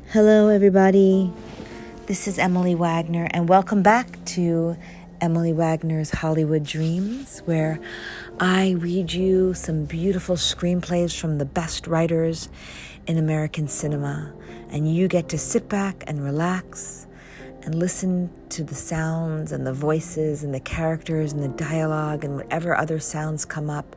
Hello, everybody. This is Emily Wagner, and welcome back to Emily Wagner's Hollywood Dreams, where I read you some beautiful screenplays from the best writers in American cinema, and you get to sit back and relax and listen to the sounds and the voices and the characters and the dialogue and whatever other sounds come up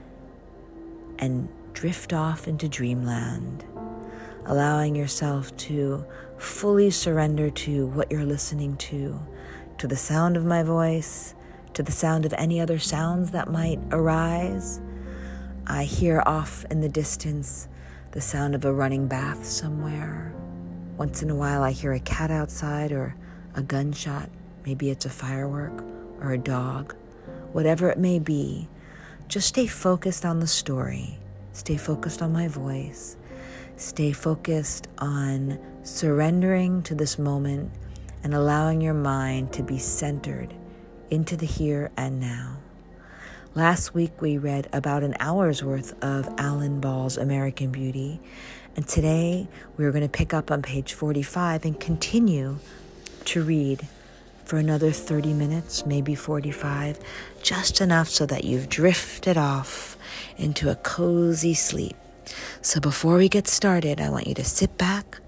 and drift off into dreamland, allowing yourself to fully surrender to what you're listening to the sound of my voice, to the sound of any other sounds that might arise. I hear off in the distance the sound of a running bath somewhere. Once in a while I hear a cat outside or a gunshot. Maybe it's a firework or a dog. Whatever it may be, just stay focused on the story. Stay focused on my voice. Stay focused on surrendering to this moment and allowing your mind to be centered into the here and now. Last week we read about an hour's worth of Alan Ball's American Beauty, and today we're going to pick up on page 45 and continue to read for another 30 minutes, maybe 45, just enough so that you've drifted off into a cozy sleep. So before we get started, I want you to sit back,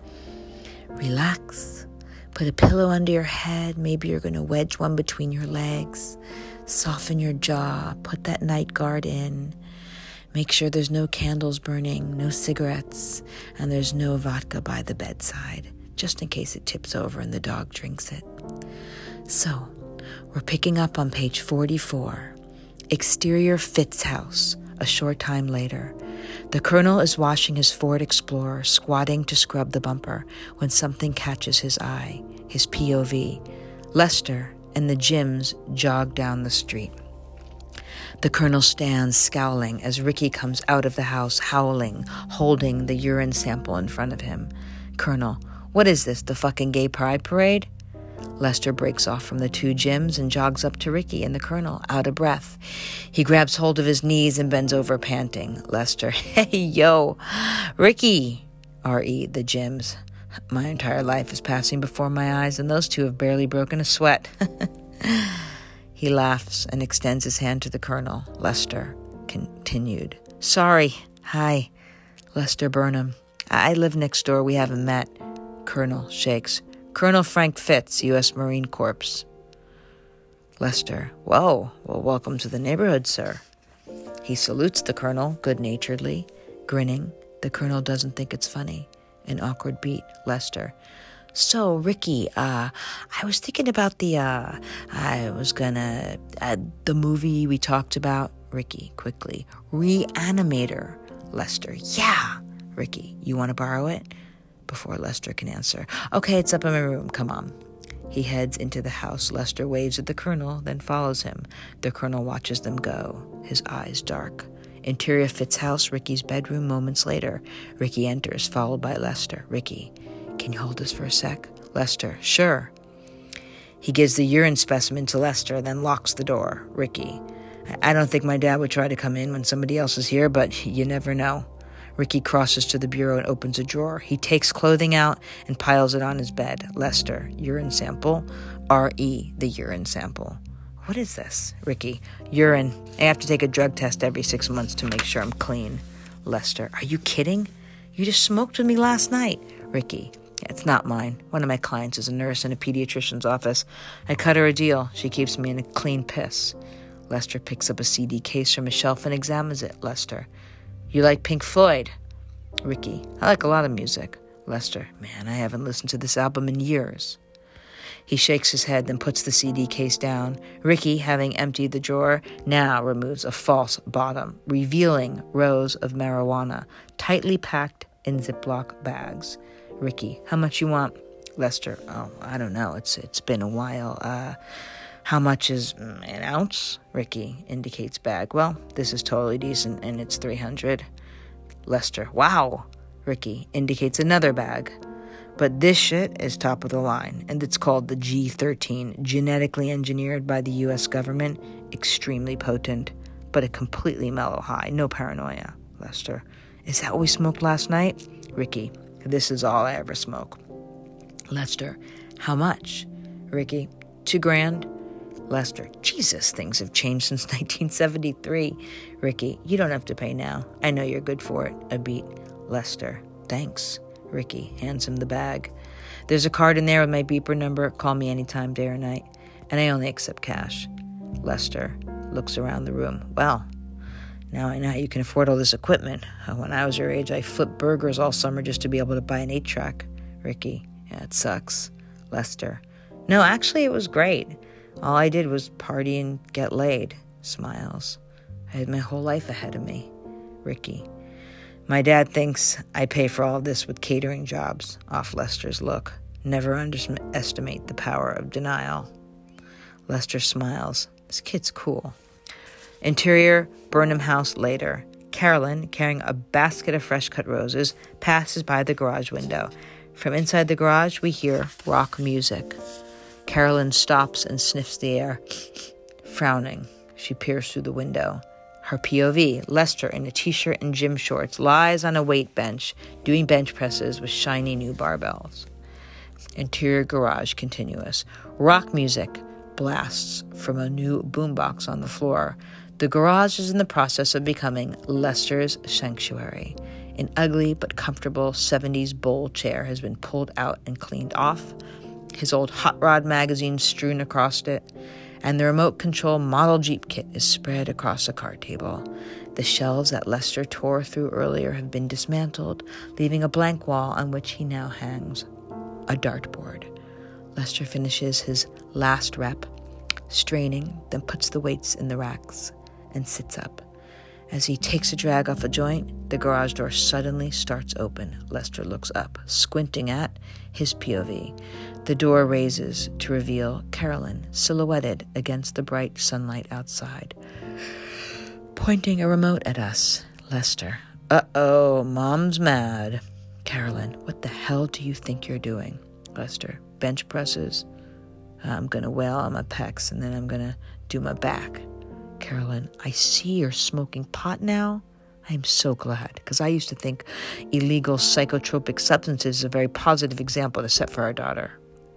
relax, put a pillow under your head. Maybe you're going to wedge one between your legs, soften your jaw, put that night guard in. Make sure there's no candles burning, no cigarettes, and there's no vodka by the bedside, just in case it tips over and the dog drinks it. So, we're picking up on page 44. Exterior Fitz house, a short time later. The Colonel is washing his Ford Explorer, squatting to scrub the bumper, when something catches his eye, his POV. Lester and the Jims jog down the street. The Colonel stands scowling as Ricky comes out of the house, howling, holding the urine sample in front of him. Colonel, what is this, the fucking gay pride parade? Lester breaks off from the two Jims and jogs up to Ricky and the Colonel, out of breath. He grabs hold of his knees and bends over, panting. Lester, hey, yo, Ricky, R.E., the Jims. My entire life is passing before my eyes, and those two have barely broken a sweat. He laughs and extends his hand to the Colonel. Lester continued. Sorry. Hi. Lester Burnham. I live next door. We haven't met. Colonel shakes. Colonel Frank Fitz, U.S. Marine Corps. Lester. Whoa. Well, welcome to the neighborhood, sir. He salutes the Colonel good-naturedly, grinning. The Colonel doesn't think it's funny. An awkward beat. Lester. So, Ricky, I was thinking about the movie we talked about. Ricky, quickly. Reanimator. Lester. Yeah. Ricky, you want to borrow it? Before Lester can answer. Okay, it's up in my room. Come on. He heads into the house. Lester waves at the Colonel, then follows him. The Colonel watches them go, his eyes dark. Interior Fitz house, Ricky's bedroom moments later. Ricky enters, followed by Lester. Ricky, can you hold this for a sec? Lester, sure. He gives the urine specimen to Lester, then locks the door. Ricky, I don't think my dad would try to come in when somebody else is here, but you never know. Ricky crosses to the bureau and opens a drawer. He takes clothing out and piles it on his bed. Lester, urine sample. R.E., the urine sample. What is this? Ricky, urine. I have to take a drug test every 6 months to make sure I'm clean. Lester, are you kidding? You just smoked with me last night. Ricky, it's not mine. One of my clients is a nurse in a pediatrician's office. I cut her a deal. She keeps me in a clean piss. Lester picks up a CD case from a shelf and examines it. Lester, you like Pink Floyd? Ricky, I like a lot of music. Lester, man, I haven't listened to this album in years. He shakes his head, then puts the CD case down. Ricky, having emptied the drawer, now removes a false bottom, revealing rows of marijuana, tightly packed in Ziploc bags. Ricky, how much you want? Lester, oh, I don't know. It's been a while. How much is an ounce? Ricky indicates bag. Well, this is totally decent, and it's 300. Lester, wow. Ricky indicates another bag. But this shit is top of the line, and it's called the G13, genetically engineered by the U.S. government, extremely potent, but a completely mellow high, no paranoia. Lester, is that what we smoked last night? Ricky, This is all I ever smoke. Lester, how much? Ricky, $2,000. Lester, Jesus, things have changed since 1973. Ricky, you don't have to pay now. I know you're good for it. A beat. Lester, thanks. Ricky hands him the bag. There's a card in there with my beeper number. Call me anytime, day or night. And I only accept cash. Lester looks around the room. Well, now I know how you can afford all this equipment. When I was your age, I flipped burgers all summer just to be able to buy an 8-track. Ricky, yeah, it sucks. Lester, no, actually it was great. All I did was party and get laid. Smiles. I had my whole life ahead of me. Ricky, my dad thinks I pay for all of this with catering jobs. Off Lester's look. Never underestimate the power of denial. Lester smiles. This kid's cool. Interior, Burnham House later. Carolyn, carrying a basket of fresh-cut roses, passes by the garage window. From inside the garage, we hear rock music. Carolyn stops and sniffs the air. Frowning, she peers through the window. Her POV, Lester in a t-shirt and gym shorts, lies on a weight bench, doing bench presses with shiny new barbells. Interior garage continuous. Rock music blasts from a new boombox on the floor. The garage is in the process of becoming Lester's sanctuary. An ugly but comfortable 70s bowl chair has been pulled out and cleaned off, his old Hot Rod magazine strewn across it, and the remote control model Jeep kit is spread across a card table. The shelves that Lester tore through earlier have been dismantled, leaving a blank wall on which he now hangs a dartboard. Lester finishes his last rep, straining, then puts the weights in the racks and sits up. As he takes a drag off a joint, the garage door suddenly starts open. Lester looks up, squinting at his POV. The door raises to reveal Carolyn, silhouetted against the bright sunlight outside, pointing a remote at us. Lester, uh-oh, Mom's mad. Carolyn, what the hell do you think you're doing? Lester, bench presses. I'm going to wail on my pecs, and then I'm going to do my back. Carolyn, I see you're smoking pot now. I'm so glad, because I used to think illegal psychotropic substances is a very positive example to set for our daughter.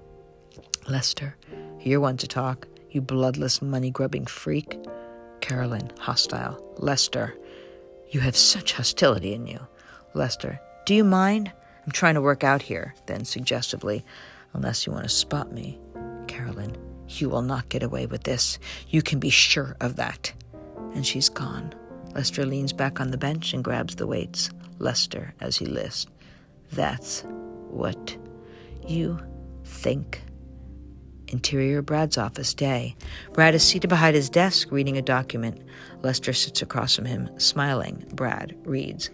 Lester, you're one to talk, you bloodless, money-grubbing freak. Carolyn, hostile. Lester, you have such hostility in you. Lester, do you mind? I'm trying to work out here. Then suggestively, unless you want to spot me. Carolyn, you will not get away with this. You can be sure of that. And she's gone. Lester leans back on the bench and grabs the weights. Lester, as he lists, that's what you think. Interior, Brad's office, day. Brad is seated behind his desk, reading a document. Lester sits across from him, smiling. Brad reads,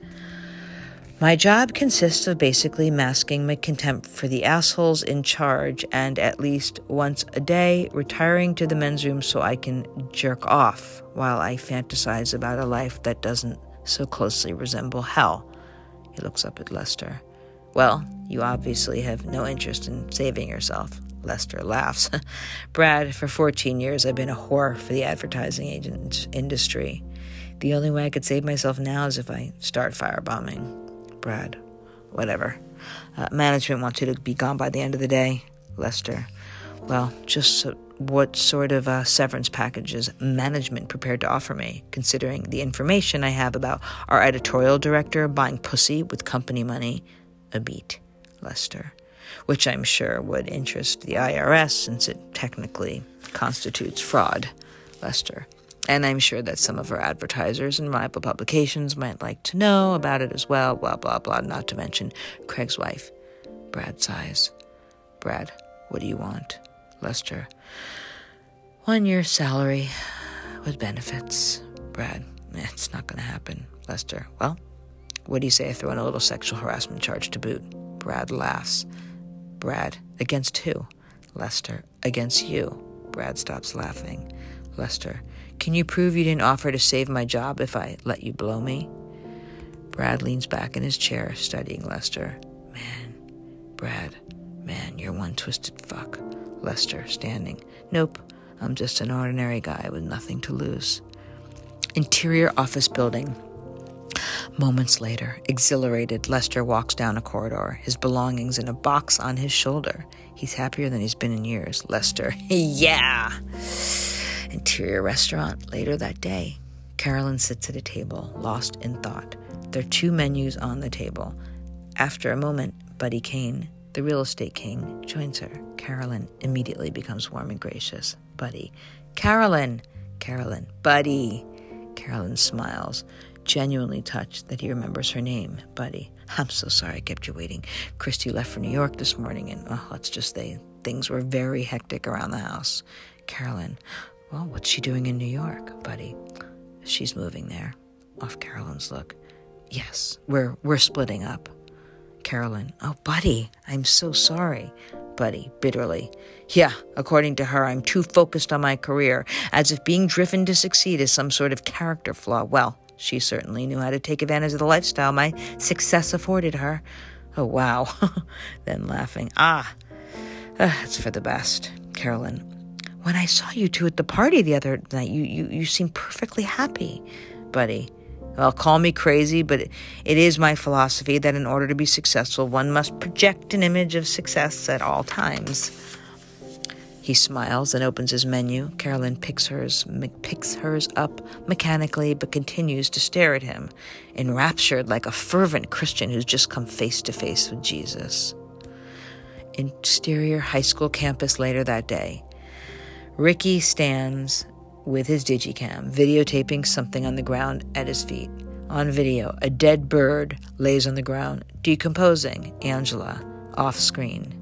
my job consists of basically masking my contempt for the assholes in charge and at least once a day retiring to the men's room so I can jerk off while I fantasize about a life that doesn't so closely resemble hell. He looks up at Lester. Well, you obviously have no interest in saving yourself. Lester laughs. Brad, for 14 years I've been a whore for the advertising industry. The only way I could save myself now is if I start firebombing. Brad, whatever. Management wants you to be gone by the end of the day. Lester, well, just what sort of severance package is management prepared to offer me, considering the information I have about our editorial director buying pussy with company money? A beat. Lester, which I'm sure would interest the IRS since it technically constitutes fraud. Lester, and I'm sure that some of our advertisers and rival publications might like to know about it as well, blah, blah, blah, not to mention Craig's wife. Brad sighs. Brad, what do you want? Lester, 1 year's salary with benefits. Brad, it's not going to happen. Lester, well, what do you say I throw in a little sexual harassment charge to boot? Brad laughs. Brad, against who? Lester, against you. Brad stops laughing. Lester, can you prove you didn't offer to save my job if I let you blow me? Brad leans back in his chair, studying Lester. Brad, you're one twisted fuck. Lester, standing. Nope, I'm just an ordinary guy with nothing to lose. Interior office building. Moments later, exhilarated, Lester walks down a corridor, his belongings in a box on his shoulder. He's happier than he's been in years. Lester, yeah! Interior restaurant later that day. Carolyn sits at a table, lost in thought. There are 2 menus on the table. After a moment, Buddy Kane, the real estate king, joins her. Carolyn immediately becomes warm and gracious. Buddy. Carolyn! Carolyn. Buddy! Carolyn smiles, genuinely touched that he remembers her name. Buddy. I'm so sorry I kept you waiting. Christy left for New York this morning, and let's just say things were very hectic around the house. Carolyn. Well, what's she doing in New York? Buddy. She's moving there. Off Carolyn's look. Yes, we're splitting up. Carolyn. Oh, Buddy, I'm so sorry. Buddy, bitterly. Yeah, according to her, I'm too focused on my career, as if being driven to succeed is some sort of character flaw. Well, she certainly knew how to take advantage of the lifestyle my success afforded her. Oh, wow. Then laughing. It's for the best. Carolyn. When I saw you 2 at the party the other night, you seemed perfectly happy. Buddy. Well, call me crazy, but it is my philosophy that in order to be successful, one must project an image of success at all times. He smiles and opens his menu. Carolyn picks hers up mechanically, but continues to stare at him, enraptured like a fervent Christian who's just come face to face with Jesus. Exterior high school campus later that day. Ricky stands with his digicam, videotaping something on the ground at his feet. On video, a dead bird lays on the ground, decomposing. Angela, off screen.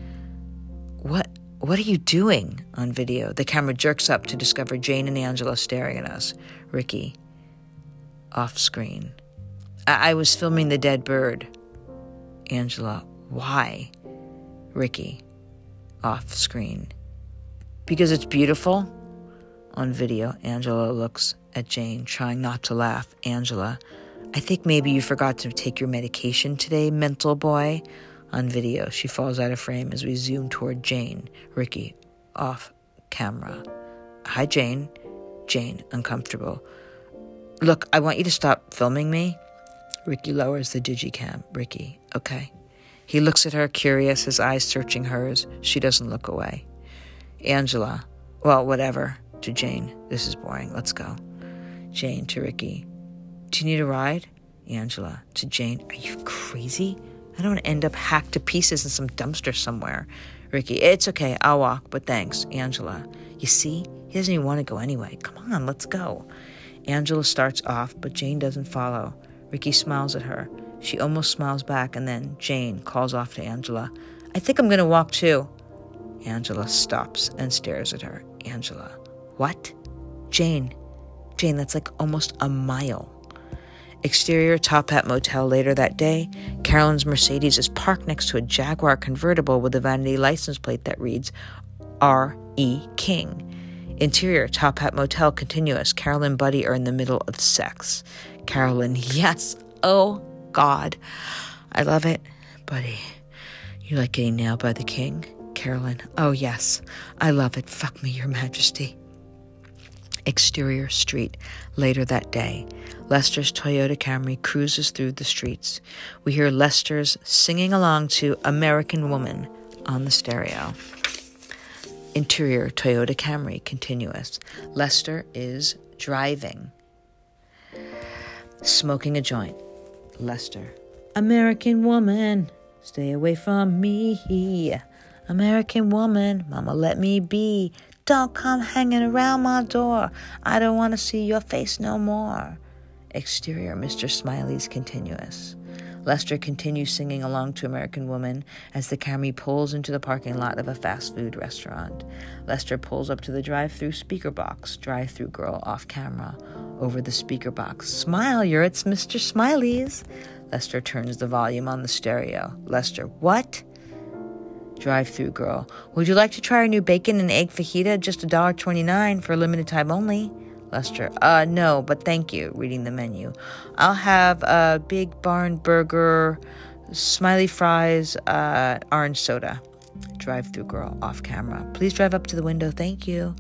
What are you doing? On video, the camera jerks up to discover Jane and Angela staring at us. Ricky, off screen. I was filming the dead bird. Angela, why? Ricky, off screen. Because it's beautiful? On video, Angela looks at Jane, trying not to laugh. Angela, I think maybe you forgot to take your medication today, mental boy. On video, she falls out of frame as we zoom toward Jane. Ricky, off camera. Hi, Jane. Jane, uncomfortable. Look, I want you to stop filming me. Ricky lowers the digicam. Ricky, okay. He looks at her, curious, his eyes searching hers. She doesn't look away. Angela, well, whatever. To Jane, this is boring. Let's go. Jane to Ricky, do you need a ride? Angela to Jane, are you crazy? I don't want to end up hacked to pieces in some dumpster somewhere. Ricky, it's okay. I'll walk, but thanks. Angela, you see? He doesn't even want to go anyway. Come on, let's go. Angela starts off, but Jane doesn't follow. Ricky smiles at her. She almost smiles back, and then Jane calls off to Angela. I think I'm going to walk too. Angela stops and stares at her. Angela, what? Jane, that's like almost a mile. Exterior Top Hat Motel later that day. Carolyn's Mercedes is parked next to a Jaguar convertible with a vanity license plate that reads R.E. King. Interior Top Hat Motel continuous. Carolyn and Buddy are in the middle of sex. Carolyn, yes. Oh, God. I love it. Buddy, you like getting nailed by the king? Carolyn, oh, yes. I love it. Fuck me, your majesty. Exterior street later that day. Lester's Toyota Camry cruises through the streets. We hear Lester's singing along to American Woman on the stereo. Interior Toyota Camry continuous. Lester is driving, smoking a joint. Lester, American woman, stay away from me. American woman, mama let me be. Don't come hanging around my door. I don't want to see your face no more. Exterior Mr. Smiley's continuous. Lester continues singing along to American Woman as the Camry pulls into the parking lot of a fast food restaurant. Lester pulls up to the drive-through speaker box. Drive-through girl off camera. Over the speaker box. Smile, you're at Mr. Smiley's. Lester turns the volume on the stereo. Lester, what? Drive-through girl, would you like to try our new bacon and egg fajita? Just $1.29 for a limited time only. Lester, no, but thank you. Reading the menu. I'll have a big barn burger, smiley fries, orange soda. Drive-through girl off camera. Please drive up to the window. Thank you.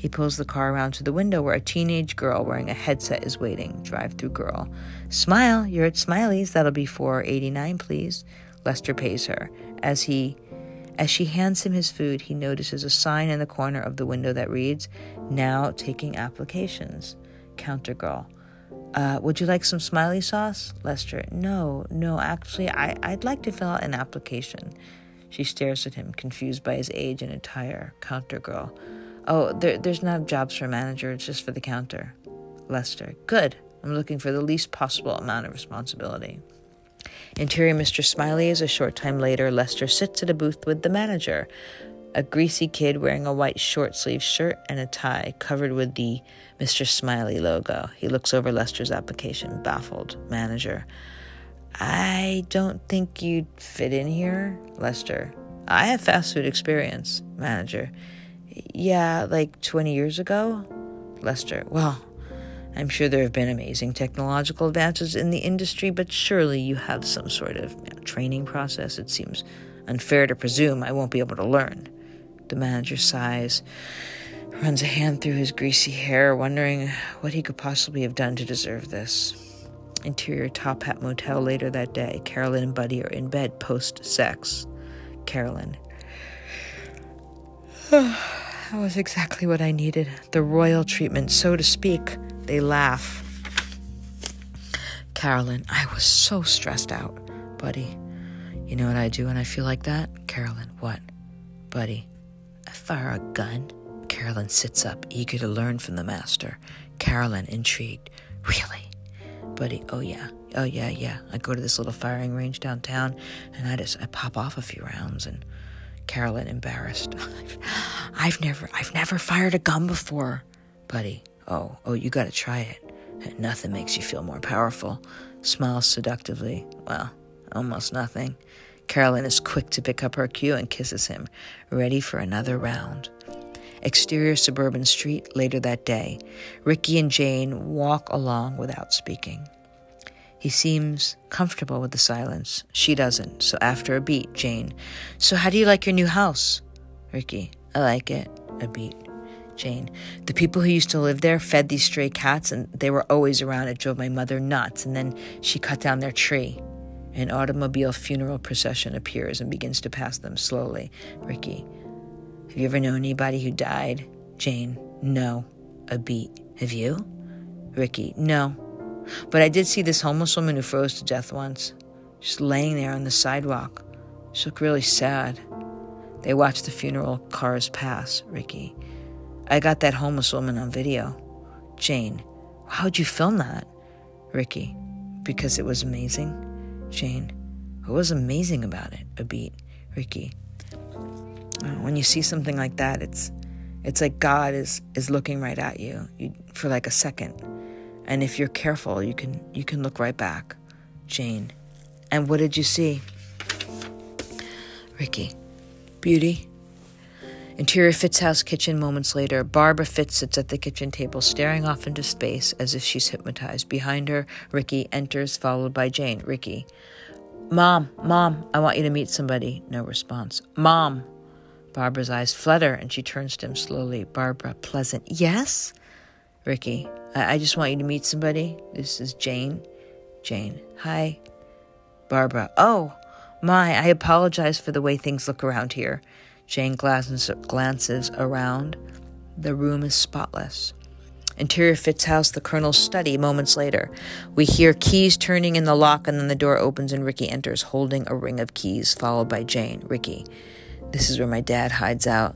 He pulls the car around to the window where a teenage girl wearing a headset is waiting. Drive-through girl. Smile, you're at Smiley's. That'll be $4.89, please. Lester pays her. As she hands him his food, he notices a sign in the corner of the window that reads, "Now taking applications." Counter girl. Would you like some Smiley sauce? Lester. No, actually, I'd like to fill out an application. She stares at him, confused by his age and attire. Counter girl. Oh, there's not jobs for a manager, it's just for the counter. Lester. Good. I'm looking for the least possible amount of responsibility. Interior Mr. Smiley is a short time later. Lester sits at a booth with the manager, a greasy kid wearing a white short-sleeved shirt and a tie covered with the Mr. Smiley logo. He looks over Lester's application, baffled. Manager. I don't think you'd fit in here. Lester. I have fast food experience. Manager. Yeah, like 20 years ago? Lester. Well, I'm sure there have been amazing technological advances in the industry, but surely you have some sort of training process. It seems unfair to presume I won't be able to learn. The manager sighs, runs a hand through his greasy hair, wondering what he could possibly have done to deserve this. Interior Top Hat Motel later that day. Carolyn and Buddy are in bed post-sex. Carolyn. That was exactly what I needed. The royal treatment, so to speak. They laugh. Carolyn. I was so stressed out. Buddy. You know what I do when I feel like that? Carolyn. What? Buddy. I fire a gun. Carolyn sits up, eager to learn from the master. Carolyn, intrigued. Really? Buddy. Oh yeah. I go to this little firing range downtown, and I pop off a few rounds. And Carolyn, embarrassed. I've never fired a gun before. Buddy. Oh, you gotta try it. Nothing makes you feel more powerful. Smiles seductively. Well, almost nothing. Carolyn is quick to pick up her cue and kisses him, ready for another round. Exterior suburban street later that day. Ricky and Jane walk along without speaking. He seems comfortable with the silence. She doesn't. So after a beat, Jane. So how do you like your new house? Ricky. I like it. A beat. Jane. The people who used to live there fed these stray cats, and they were always around. It drove my mother nuts, and then she cut down their tree. An automobile funeral procession appears and begins to pass them slowly. Ricky. Have you ever known anybody who died? Jane. No. A beat. Have you? Ricky. No. But I did see this homeless woman who froze to death once. Just laying there on the sidewalk. She looked really sad. They watched the funeral cars pass. Ricky. I got that homeless woman on video. Jane. How'd you film that? Ricky. Because it was amazing. Jane. What was amazing about it? A beat. Ricky. When you see something like that, it's like God is looking right at you for like a second. And if you're careful, you can look right back. Jane. And what did you see? Ricky. Beauty. Interior Fitz house kitchen moments later. Barbara Fitz sits at the kitchen table, staring off into space as if she's hypnotized. Behind her, Ricky enters, followed by Jane. Ricky. Mom, I want you to meet somebody. No response. Mom. Barbara's eyes flutter, and she turns to him slowly. Barbara, pleasant. Yes? Ricky. I just want you to meet somebody. This is Jane. Jane. Hi. Barbara. Oh, my, I apologize for the way things look around here. Jane glances around. The room is spotless. Interior Fitz house, the Colonel's study. Moments later, we hear keys turning in the lock, and then the door opens and Ricky enters, holding a ring of keys, followed by Jane. Ricky. This is where my dad hides out.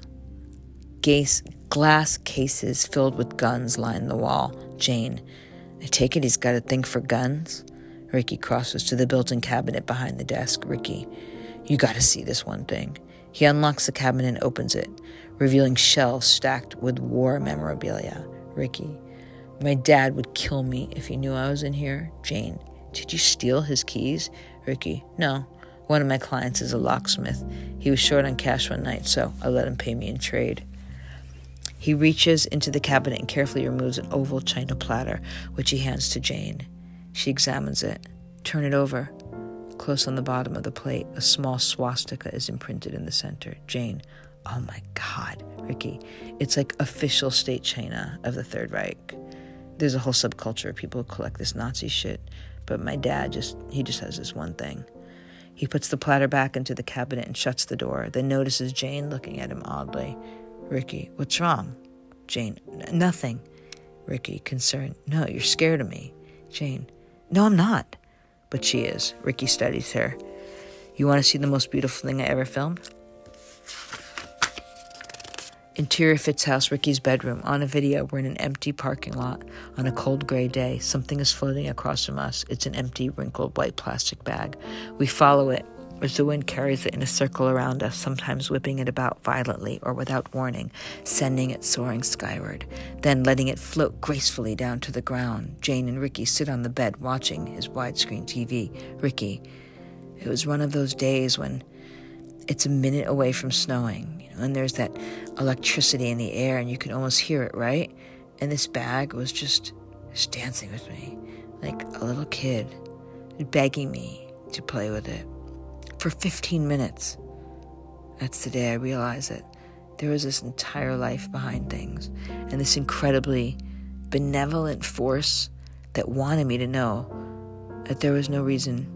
Glass cases filled with guns line the wall. Jane. I take it he's got a thing for guns? Ricky crosses to the built-in cabinet behind the desk. Ricky. You gotta see this one thing. He unlocks the cabinet and opens it, revealing shelves stacked with war memorabilia. Ricky. My dad would kill me if he knew I was in here. Jane. Did you steal his keys? Ricky. No. One of my clients is a locksmith. He was short on cash one night, so I let him pay me in trade. He reaches into the cabinet and carefully removes an oval china platter, which he hands to Jane. She examines it. Turn it over. Close on the bottom of the plate, a small swastika is imprinted in the center. Jane. Oh my God, Ricky. It's like official state China of the Third Reich. There's a whole subculture of people who collect this Nazi shit. But my dad he just has this one thing. He puts the platter back into the cabinet and shuts the door, then notices Jane looking at him oddly. Ricky, what's wrong? Jane, nothing. Ricky, concerned. No, you're scared of me. Jane, no, I'm not. But she is. Ricky studies her. You want to see the most beautiful thing I ever filmed? Interior Fitz house, Ricky's bedroom. On a video, we're in an empty parking lot. On a cold gray day, something is floating across from us. It's an empty, wrinkled white plastic bag. We follow it as the wind carries it in a circle around us, sometimes whipping it about violently or without warning, sending it soaring skyward, then letting it float gracefully down to the ground. Jane and Ricky sit on the bed watching his widescreen TV. Ricky, it was one of those days when it's a minute away from snowing, and there's that electricity in the air, and you can almost hear it, right? And this bag was just dancing with me, like a little kid, begging me to play with it. For 15 minutes. That's the day I realized that there was this entire life behind things, and this incredibly benevolent force that wanted me to know that there was no reason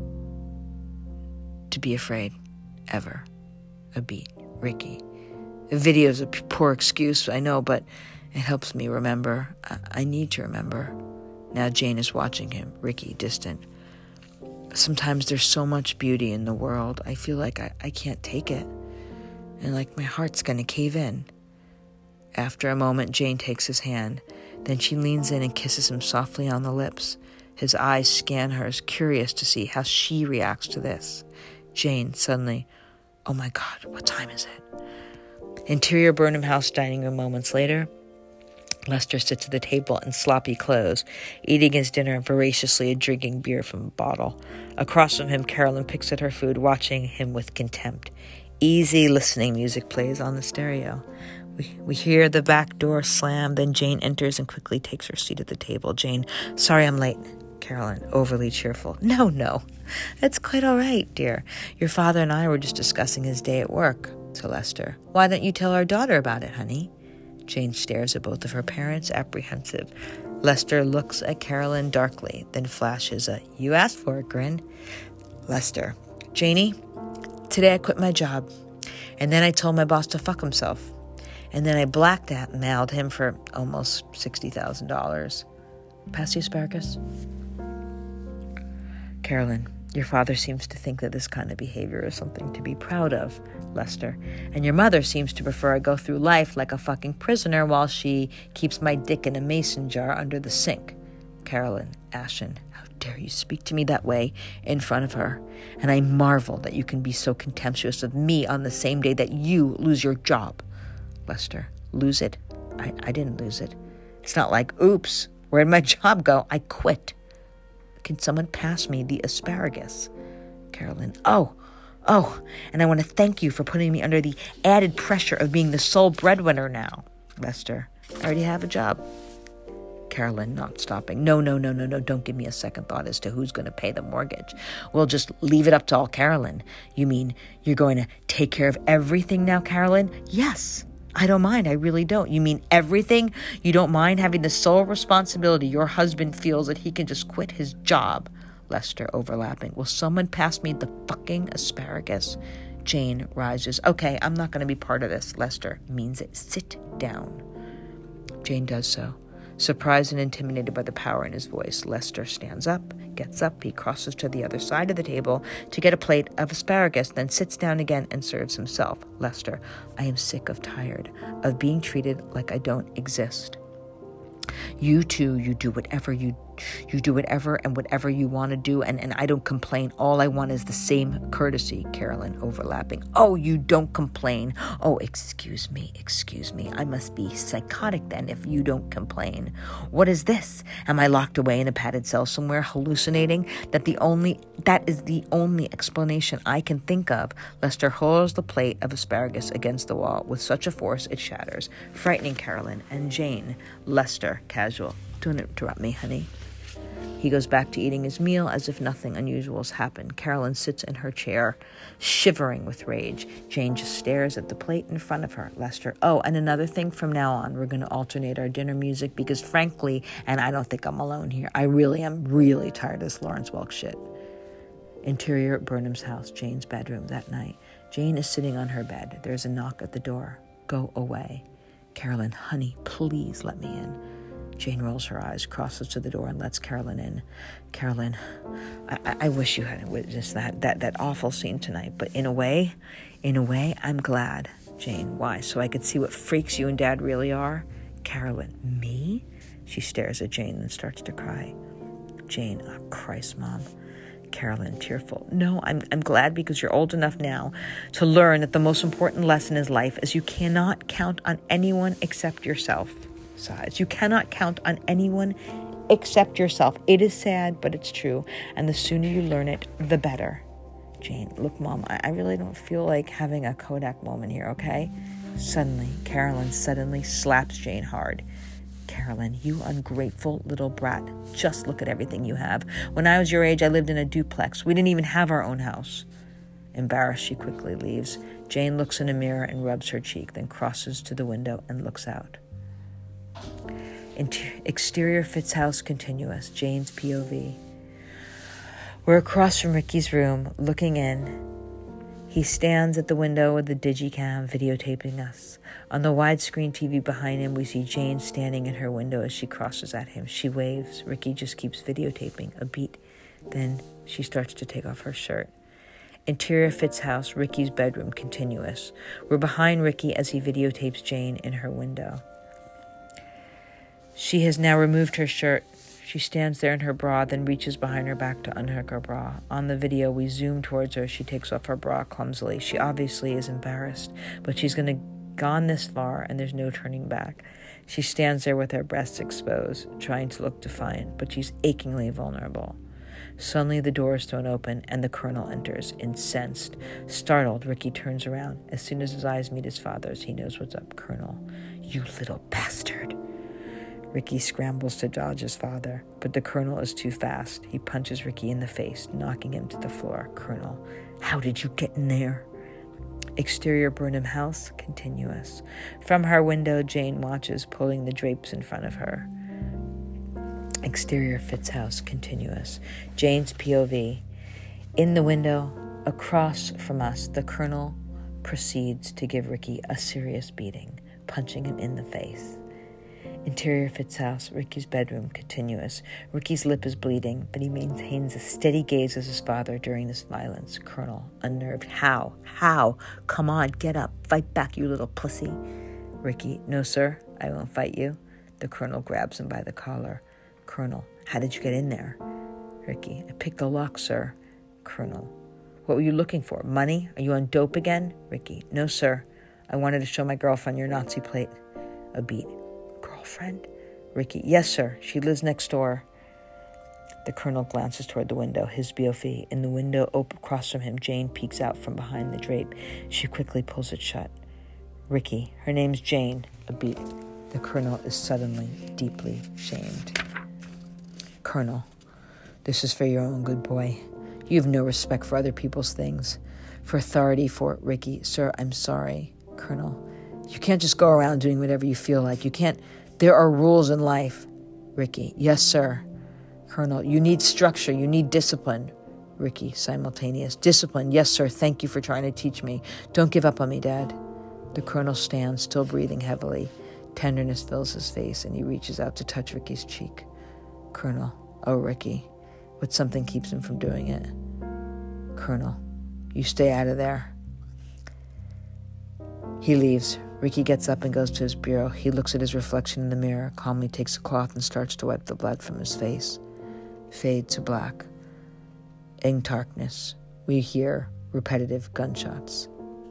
to be afraid, ever. A beat. Ricky. The video is a poor excuse, I know, but it helps me remember. I need to remember. Now Jane is watching him. Ricky, distant. Sometimes there's so much beauty in the world. I feel like I can't take it. And like my heart's gonna cave in. After a moment, Jane takes his hand. Then she leans in and kisses him softly on the lips. His eyes scan hers, curious to see how she reacts to this. Jane, suddenly, oh my God, what time is it? Interior Burnham House dining room moments later. Lester sits at the table in sloppy clothes, eating his dinner voraciously and drinking beer from a bottle. Across from him, Carolyn picks at her food, watching him with contempt. Easy listening music plays on the stereo. We hear the back door slam, then Jane enters and quickly takes her seat at the table. Jane, sorry I'm late. Carolyn, overly cheerful. No, it's quite all right, dear. Your father and I were just discussing his day at work. To Lester, why don't you tell our daughter about it, honey? Jane stares at both of her parents, apprehensive. Lester looks at Carolyn darkly, then flashes a "you asked for it" grin. Lester, Janie, today I quit my job, and then I told my boss to fuck himself, and then I blackmailed him for almost $60,000. Pass the asparagus? Carolyn, your father seems to think that this kind of behavior is something to be proud of, Lester. And your mother seems to prefer I go through life like a fucking prisoner while she keeps my dick in a mason jar under the sink. Carolyn, ashen, how dare you speak to me that way in front of her? And I marvel that you can be so contemptuous of me on the same day that you lose your job. Lester, lose it? I didn't lose it. It's not like, oops, where'd my job go? I quit. Can someone pass me the asparagus? Carolyn, oh, and I want to thank you for putting me under the added pressure of being the sole breadwinner now. Lester, I already have a job. Carolyn, not stopping. No, don't give me a second thought as to who's going to pay the mortgage. We'll just leave it up to all Carolyn. You mean you're going to take care of everything now, Carolyn? Yes. I don't mind. I really don't. You mean everything? You don't mind having the sole responsibility? Your husband feels that he can just quit his job. Lester, overlapping. Will someone pass me the fucking asparagus? Jane rises. Okay, I'm not going to be part of this. Lester means it. Sit down. Jane does so. Surprised and intimidated by the power in his voice, Lester stands up, gets up, he crosses to the other side of the table to get a plate of asparagus, then sits down again and serves himself. Lester, I am sick of tired of being treated like I don't exist. You two, you do whatever and whatever you want to do, and I don't complain. All I want is the same courtesy. Carolyn, overlapping. Oh, you don't complain. Oh, excuse me. I must be psychotic then if you don't complain. What is this? Am I locked away in a padded cell somewhere, hallucinating? That is the only explanation I can think of. Lester hurls the plate of asparagus against the wall with such a force it shatters, frightening Carolyn and Jane. Lester, casual. Don't interrupt me, honey. He goes back to eating his meal as if nothing unusual has happened. Carolyn sits in her chair, shivering with rage. Jane just stares at the plate in front of her. Lester, oh, and another thing, from now on, we're going to alternate our dinner music because frankly, and I don't think I'm alone here, I really am really tired of this Lawrence Welk shit. Interior Burnham's house, Jane's bedroom that night. Jane is sitting on her bed. There's a knock at the door. Go away. Carolyn, honey, please let me in. Jane rolls her eyes, crosses to the door, and lets Carolyn in. Carolyn, I wish you hadn't witnessed that awful scene tonight, but in a way, I'm glad. Jane, why? So I could see what freaks you and Dad really are? Carolyn, me? She stares at Jane and starts to cry. Jane, oh Christ, Mom. Carolyn, tearful. No, I'm glad because you're old enough now to learn that the most important lesson in life is you cannot count on anyone except yourself. Besides, you cannot count on anyone except yourself. It is sad, but it's true. And the sooner you learn it, the better. Jane, look, Mom, I really don't feel like having a Kodak moment here, okay? Carolyn suddenly slaps Jane hard. Carolyn, you ungrateful little brat. Just look at everything you have. When I was your age, I lived in a duplex. We didn't even have our own house. Embarrassed, she quickly leaves. Jane looks in a mirror and rubs her cheek, then crosses to the window and looks out. Exterior Fitz house continuous. Jane's POV. We're across from Ricky's room, looking in. He stands at the window with the digicam videotaping us. On the widescreen TV behind him, we see Jane standing in her window as she crosses at him. She waves. Ricky just keeps videotaping. A beat. Then she starts to take off her shirt. Interior Fitz house, Ricky's bedroom, continuous. We're behind Ricky as he videotapes Jane in her window. She has now removed her shirt. She stands there in her bra, then reaches behind her back to unhook her bra. On the video, we zoom towards her. She takes off her bra clumsily. She obviously is embarrassed, but she's gone this far, and there's no turning back. She stands there with her breasts exposed, trying to look defiant, but she's achingly vulnerable. Suddenly, the door is thrown open, and the Colonel enters, incensed. Startled, Ricky turns around. As soon as his eyes meet his father's, he knows what's up. Colonel, you little bastard. Ricky scrambles to dodge his father, but the Colonel is too fast. He punches Ricky in the face, knocking him to the floor. Colonel, how did you get in there? Exterior Burnham house, continuous. From her window, Jane watches, pulling the drapes in front of her. Exterior Fitz house, continuous. Jane's POV. In the window, across from us, the Colonel proceeds to give Ricky a serious beating, punching him in the face. Interior Fitz house, Ricky's bedroom, continuous. Ricky's lip is bleeding, but he maintains a steady gaze as his father during this violence. Colonel, unnerved. How? Come on, get up. Fight back, you little pussy. Ricky, no, sir, I won't fight you. The Colonel grabs him by the collar. Colonel, how did you get in there? Ricky, I picked the lock, sir. Colonel, what were you looking for? Money? Are you on dope again? Ricky, no, sir. I wanted to show my girlfriend your Nazi plate. A beat. Girlfriend? Ricky, yes, sir. She lives next door. The Colonel glances toward the window, his BOV. In the window across from him, Jane peeks out from behind the drape. She quickly pulls it shut. Ricky, her name's Jane. A beat. The Colonel is suddenly deeply shamed. Colonel, this is for your own good, boy. You have no respect for other people's things. For authority, for Ricky. Sir, I'm sorry. Colonel, you can't just go around doing whatever you feel like. You can't. There are rules in life. Ricky, yes, sir. Colonel, you need structure. You need discipline. Ricky, simultaneous. Discipline, yes, sir. Thank you for trying to teach me. Don't give up on me, Dad. The Colonel stands, still breathing heavily. Tenderness fills his face, and he reaches out to touch Ricky's cheek. Colonel, oh, Ricky, but something keeps him from doing it. Colonel, you stay out of there. He leaves. Ricky gets up and goes to his bureau. He looks at his reflection in the mirror, calmly takes a cloth and starts to wipe the blood from his face. Fade to black. In darkness, we hear repetitive gunshots.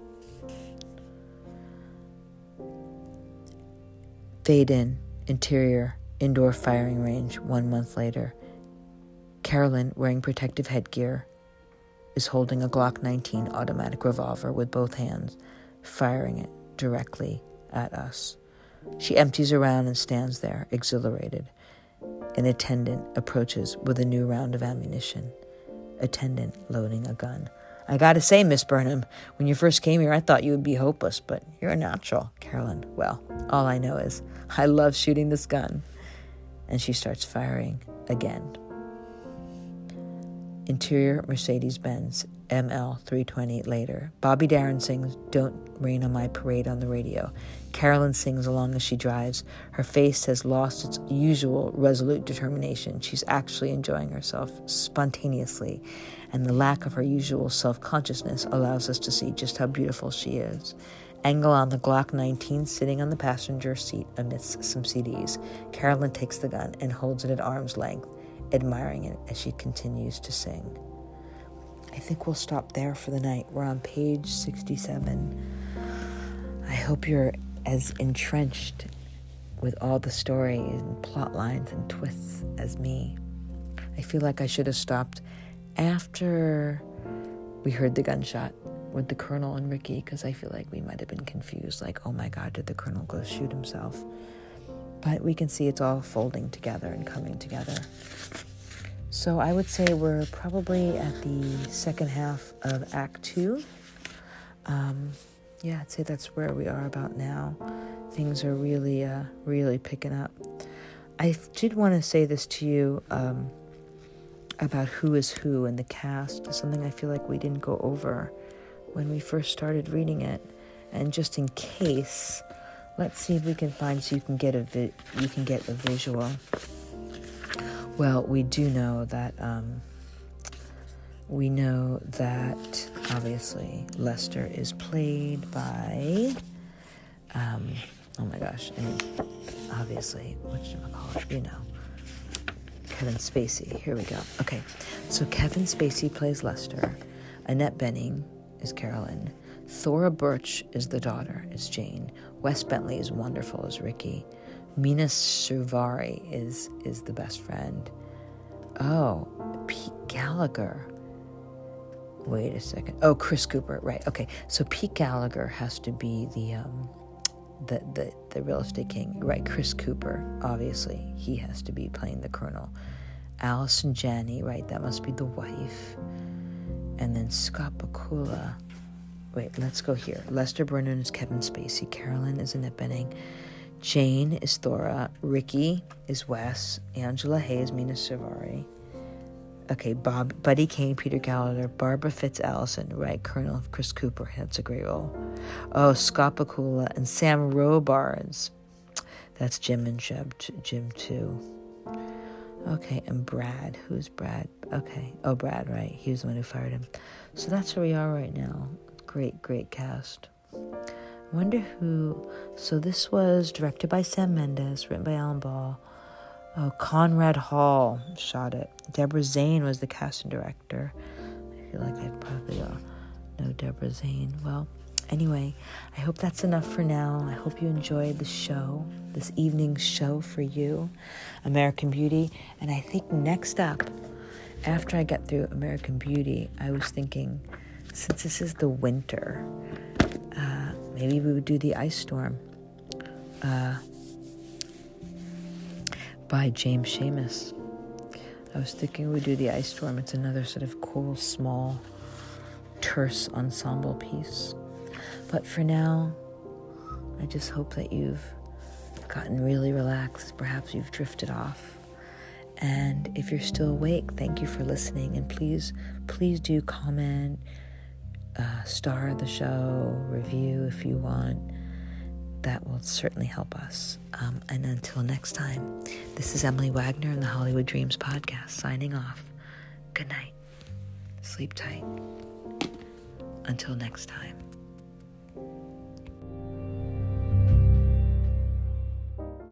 Fade in. Interior, indoor firing range 1 month later. Carolyn, wearing protective headgear, is holding a Glock 19 automatic revolver with both hands, firing it directly at us. She empties around and stands there, exhilarated. An attendant approaches with a new round of ammunition. Attendant loading a gun. I gotta say, Miss Burnham, when you first came here, I thought you would be hopeless, but you're a natural. Carolyn, well, all I know is I love shooting this gun. And she starts firing again. Interior Mercedes-Benz ML320 later. Bobby Darin sings Don't Rain on My Parade on the radio. Carolyn sings along as she drives. Her face has lost its usual resolute determination. She's actually enjoying herself spontaneously, and the lack of her usual self-consciousness allows us to see just how beautiful she is. Angle on the Glock 19 sitting on the passenger seat amidst some CDs. Carolyn takes the gun and holds it at arm's length, admiring it as she continues to sing. I think we'll stop there for the night. We're on page 67. I hope you're as entrenched with all the stories and plot lines and twists as me. I feel like I should have stopped after we heard the gunshot with the Colonel and Ricky, because I feel like we might have been confused, like, oh my God, did the Colonel go shoot himself? But we can see it's all folding together and coming together. So I would say we're probably at the second half of Act 2. I'd say that's where we are about now. Things are really picking up. I did want to say this to you about who is who in the cast. Something I feel like we didn't go over when we first started reading it. And just in case, let's see if we can find so you can get a visual. Well, we do know that obviously Lester is played by obviously, whatchamacallit, Kevin Spacey. Here we go. Okay, so Kevin Spacey plays Lester. Annette Bening is Carolyn. Thora Birch is the daughter, is Jane. Wes Bentley is wonderful as Ricky. Mina Suvari is the best friend. Oh, Pete Gallagher. Wait a second. Oh, Chris Cooper. Right. Okay. So Pete Gallagher has to be the real estate king. Right. Chris Cooper. Obviously, he has to be playing the Colonel. Allison Janney. Right. That must be the wife. And then Scott Bakula. Wait. Let's go here. Lester Burnham is Kevin Spacey. Carolyn is Annette Bening. Jane is Thora. Ricky is Wes. Angela Hayes, Mina Suvari. Okay, Buddy Kane, Peter Gallagher. Barbara Fitz Allison, right? Colonel Chris Cooper. That's a great role. Oh, Scott Bakula and Sam Robards. That's Jim and Jim too. Okay, and Brad. Who's Brad? Okay. Oh, Brad, right. He was the one who fired him. So that's where we are right now. Great cast. I wonder who... So this was directed by Sam Mendes, written by Alan Ball. Oh, Conrad Hall shot it. Deborah Zane was the casting director. I feel like I'd probably know Deborah Zane. Well, anyway, I hope that's enough for now. I hope you enjoyed the show, this evening's show for you, American Beauty. And I think next up, after I get through American Beauty, I was thinking, since this is the winter... maybe we would do The Ice Storm by James Schamus. I was thinking we'd do The Ice Storm. It's another sort of cool, small, terse ensemble piece. But for now, I just hope that you've gotten really relaxed. Perhaps you've drifted off. And if you're still awake, thank you for listening. And please do comment, star the show, review if you want. That will certainly help us. And until next time, this is Emily Wagner in the Hollywood Dreams podcast, signing off. Good night. Sleep tight. Until next time.